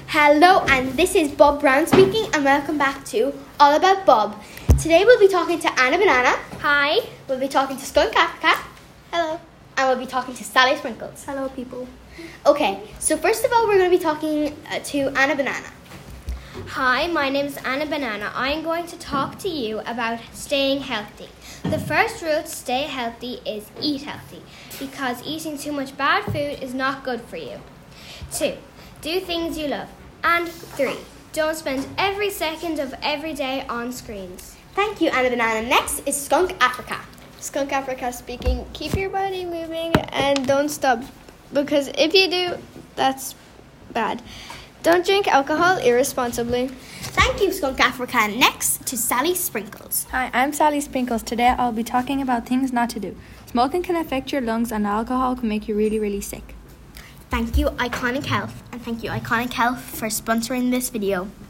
Hello, and this is Bob Brown speaking, and welcome back to All About Bob. Today we'll be talking to Anna Banana. Hi. We'll be talking to Skunk Africa. Hello. And we'll be talking to Sally Sprinkles. Hello, people. Okay, so first of all, we're going to be talking to Anna Banana. Hi, my name is Anna Banana. I'm going to talk to you about staying healthy. The first rule to stay healthy is eat healthy, because eating too much bad food is not good for you. 2, do things you love. And 3, don't spend every second of every day on screens. Thank you, Anna Banana. Next is Skunk Africa. Skunk Africa speaking. Keep your body moving and don't stop, because if you do, that's bad. Don't drink alcohol irresponsibly. Thank you, Skunk Africa. Next to Sally Sprinkles. Hi, I'm Sally Sprinkles. Today I'll be talking about things not to do. Smoking can affect your lungs and alcohol can make you really, really sick. Thank you, Iconic Health. And thank you, Iconic Health, for sponsoring this video.